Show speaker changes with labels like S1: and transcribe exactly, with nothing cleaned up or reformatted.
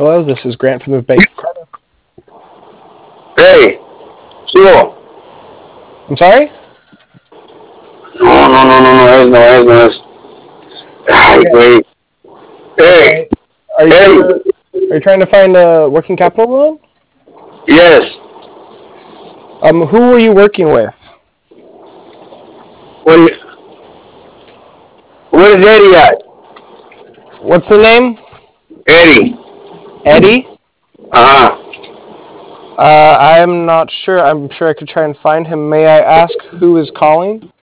S1: Hello, this is Grant from the Bank of Carter.
S2: Hey, subo.
S1: I'm sorry?
S2: No, no, no, no, no es, no es, no es. Ay,
S1: Okay.
S2: güey. Hey,
S1: Okay. Are you trying
S2: hey,
S1: to are you trying to find a working capital loan?
S2: yes.
S1: Um, who are you working with?
S2: What, where's Eddie at?
S1: What's the name?
S2: Eddie.
S1: Eddie?
S2: Uh-huh.
S1: Uh, I'm not sure. I'm sure I could try and find him. May I ask who is calling?